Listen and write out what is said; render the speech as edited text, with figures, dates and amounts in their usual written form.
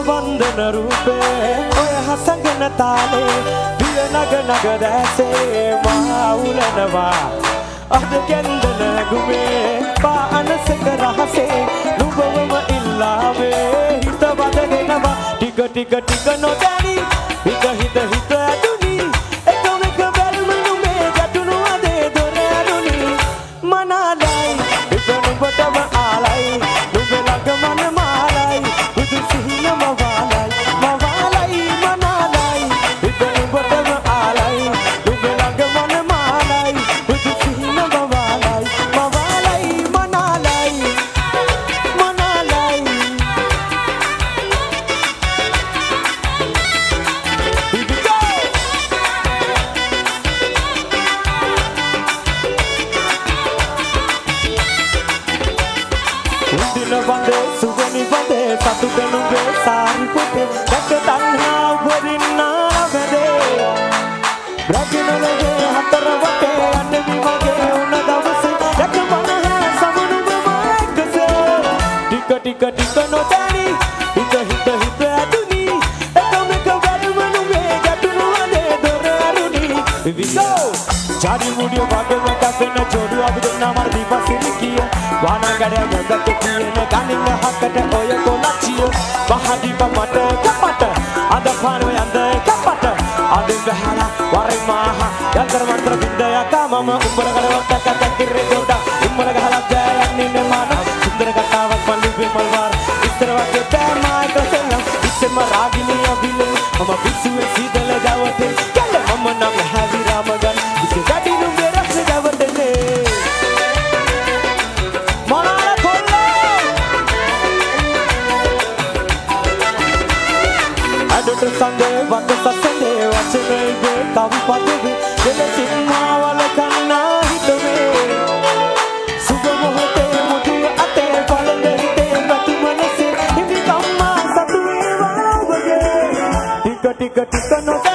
වන්දන රූපේ ඔය හසඟන තාලේ පිය නග නග දැසේ මහා උලනවා අද කැන්දන ගුමේ පා අනසක රහසේ නුඹවම ඉල්ලාවේ හිත වදගෙනවා ටික ටික ටික නොදැනි හිත හිත හිත ඇදුනි එකම එක බැල්ම නුඹේ ගැටුණු අදේ දොර ඇරුණි මනාලයි හිත නුඹටම ආලයි නුඹ ළඟ මන මාලයි බුදු සිහිනම වාලයි මවාලයි මනාලයි හිත නුඹටම ආලයි නුඹ ළඟ මන මාලයි බුදු සිහිනම වාලයි මවාලයි මනාලයි මනාලයි වන්දේ සුගනි වන්දේ සතුට නුඹේ සාරි පොතේ දැක තණ්හා උපරින්නා වැදේ රැකිනලගේ හතර වටේ යන්නේ විමගේ උන දවසේ දැක මනහ සමනුම මාකසේ ටික ටික ටික නොදැනි හිත හිත හිත ඇදුනි එකම එක වැල්ම නුඹේ ගැටුණු අනේ දොර ඇරුණි විවිසෝ ජාඩි මුඩිය වගේම කැපෙන ජෝඩු අපි දෙන්නා මර දීපසිරි කිය වානගඩය ගඟට කියන ගනින්න හකට ඔය කොලච්චිය පහදිප මට කපට අද පානවේ අඳ කපට අද බහලා වරේ මාහ යන්තර මන්ත්‍ර බින්දයක මම උඹල ගලවට කැකිරේ දොඩ උඹල ගහලා ගෑයන්නේ මාන සුන්දර කතාවක් පල්ලිපේ මල්වාර ඉස්තර වගේ බෑමායක සෙල්ලම් ඉස්සෙම රාගිනිය විලු මම පිස්සුවේ සීතල දවතේ කැල මම නම් හැවි රාමගන් ඉස්ස ගැටි නුඹේ රස දවතේ අඩට සංගේ වත සසඳේ වචනයේ කවි පදේ දෙලසින් මාවල කන්නා හිතවේ සුබ මොහොතේ මුතු අතේ පළඳ හිතේ ප්‍රති මනසේ හිමි කම්මා සතු වේවා වගේ ටික ටික ටික නොද